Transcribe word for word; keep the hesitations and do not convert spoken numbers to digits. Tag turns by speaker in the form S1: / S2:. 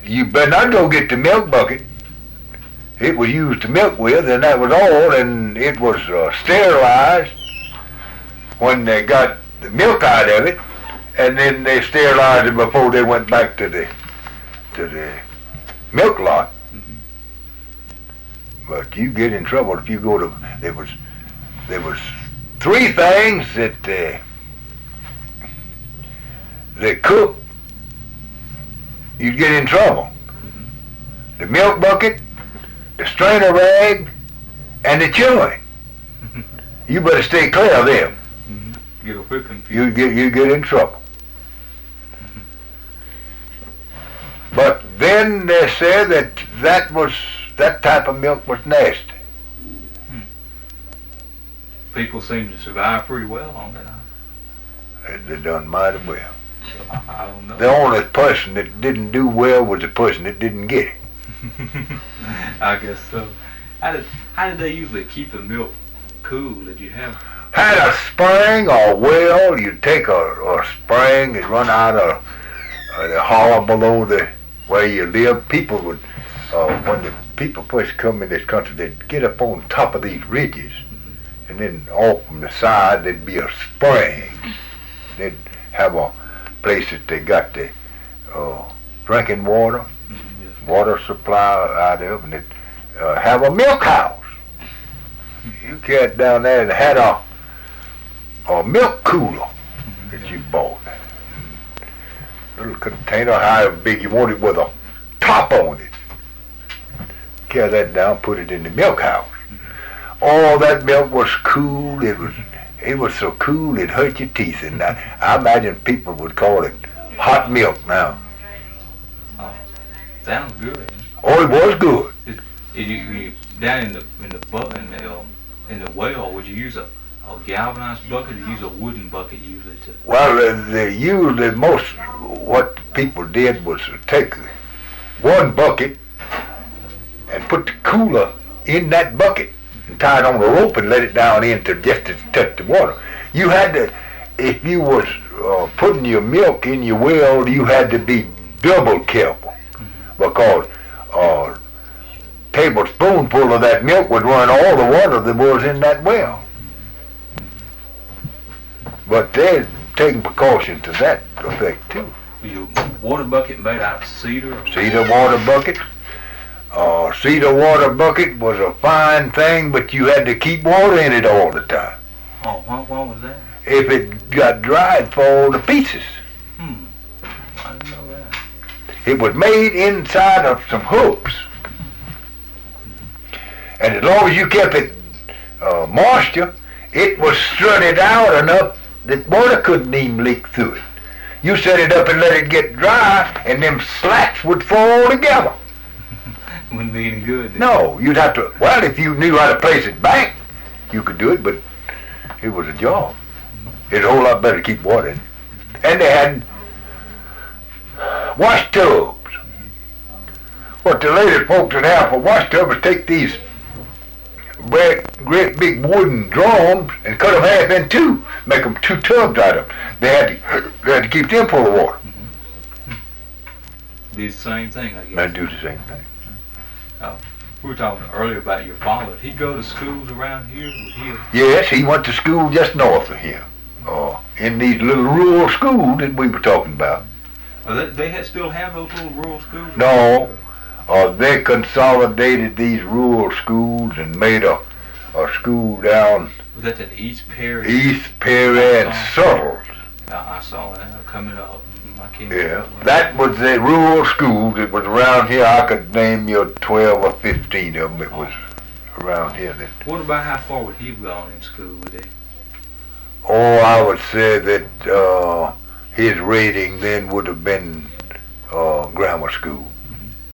S1: you better not go get the milk bucket. It was used to milk with, and that was all, and it was uh, sterilized when they got the milk out of it, and then they sterilized it before they went back to the to the milk lot. Mm-hmm. But you get in trouble if you go to, there was there was three things that uh, they cook, you'd get in trouble. Mm-hmm. The milk bucket, the strainer rag, and the chewing. Mm-hmm. You better stay clear of them.
S2: Mm-hmm. Get a whipping.
S1: You get you get in trouble. Mm-hmm. But then they said that that was that type of milk was nasty.
S2: Hmm. People seem to survive pretty well on that.
S1: They, they done mighty well.
S2: So I, I don't know.
S1: The only person that didn't do well was the person that didn't get it.
S2: I guess so. How did how did they usually keep the milk cool? Did you have
S1: had a spring or well? You'd take a, a spring and run out of uh, the hollow below the where you live. People would uh, when the people first come in this country, they'd get up on top of these ridges, mm-hmm. and then off from the side there'd be a spring. They'd have a place that they got the uh, drinking water. Water supply out of, and it uh, have a milk house. You get down there and had a a milk cooler that you bought. Little container, however big you want it, with a top on it. Carry that down, put it in the milk house. All that milk was cool. It was it was so cool it hurt your teeth. And I, I imagine people would call it hot milk now.
S2: Sounds good.
S1: Oh, it was good.
S2: Did, did you, you down in the in the bu- in the, um, in the well? Would you use a, a galvanized bucket or use a wooden bucket usually to?
S1: Well, uh, they usually most what people did was take one bucket and put the cooler in that bucket and tie it on a rope and let it down into just to touch the water. You had to, if you was uh, putting your milk in your well, you had to be double careful. Because a tablespoonful of that milk would run all the water that was in that well. But they're taking precautions to that effect too.
S2: Your water bucket made out of cedar? Or
S1: cedar water bucket. Uh, cedar water bucket was a fine thing, but you had to keep water in it all the time.
S2: Oh, what, what was that?
S1: If it got dry, it'd fall to pieces.
S2: Hmm. I didn't know that.
S1: It was made inside of some hooks. And as long as you kept it uh, moisture, it was strutted out enough that water couldn't even leak through it. You set it up and let it get dry, and them slats would fall together.
S2: Wouldn't be any good.
S1: No, you'd have to, well, if you knew how to place it back, you could do it, but it was a job. It's a whole lot better to keep water in it. And they had wash tubs. What the lady folks would have for wash tubs was take these great, great big wooden drums and cut them half in two, make them two tubs out of them. They had to, they had to keep them full of water.
S2: Mm-hmm. Do the same thing, I guess.
S1: They do the same thing.
S2: Uh, we were talking earlier about your father. Did he go to schools around here? Was he a...
S1: Yes, he went to school just north of here, uh, in these little rural schools that we were talking about.
S2: Oh, they, they had, still have those little rural schools?
S1: No, uh, they consolidated these rural schools and made a, a school down
S2: Was that at East Perry?
S1: East Perry and Suttles.
S2: I, I saw that coming up. I can't
S1: Yeah, that was the rural schools. It was around here. I could name you twelve or fifteen of them. It was around here. That,
S2: what about how far would he have gone in school? Would they?
S1: oh, I would say that uh, his rating then would have been uh, grammar school.